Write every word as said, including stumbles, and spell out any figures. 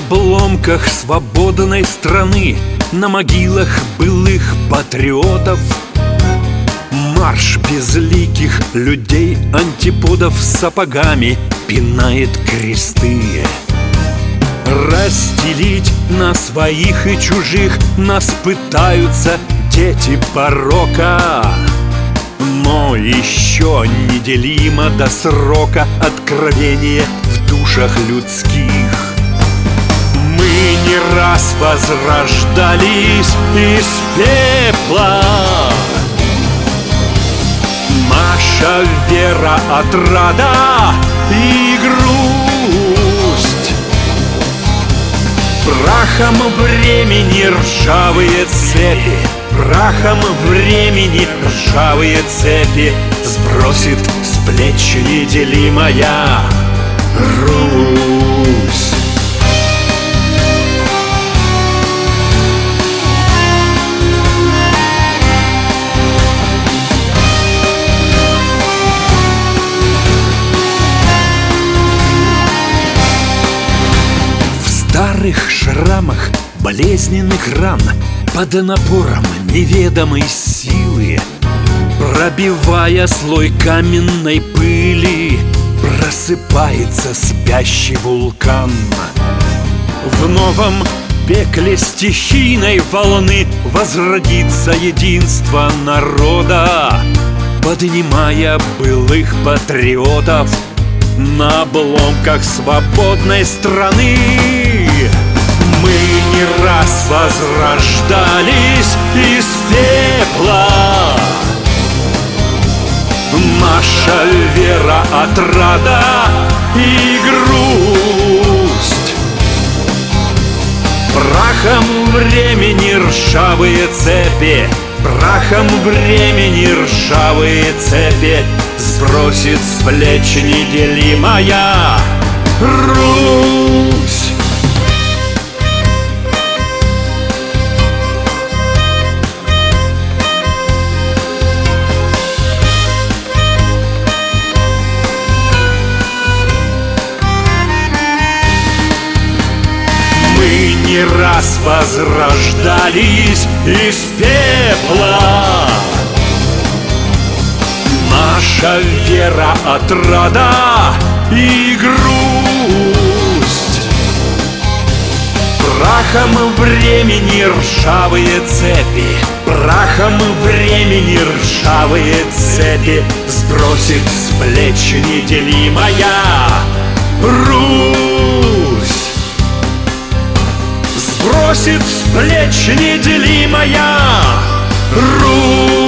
обломках свободной страны, на могилах былых патриотов, марш безликих людей, антиподов сапогами пинает кресты. Разделить на своих и чужих нас пытаются дети порока, но еще неделимо до срока откровение в душах людских. Мы не раз возрождались из пепла, наша вера, отрада и грусть. Прахом времени ржавые цепи, прахом времени ржавые цепи сбросит с плеч неделимая Русь. В старых шрамах болезненных ран, под напором неведомой силы, пробивая слой каменной пыли, просыпается спящий вулкан. В новом пекле стихийной волны возродится единство народа, поднимая былых патриотов на обломках свободной страны. Мы не раз возрождались из пепла, наша вера, отрада и грусть. Прахом времени ржавые цепи, прахом времени ржавые цепи сбросит с плеч неделимая Русь. Не раз возрождались из пепла, наша вера, отрада и грусть. Прахом времени ржавые цепи, прахом времени ржавые цепи сбросит с плеч неделимая Русь. Сбросит с плеч неделимая Русь.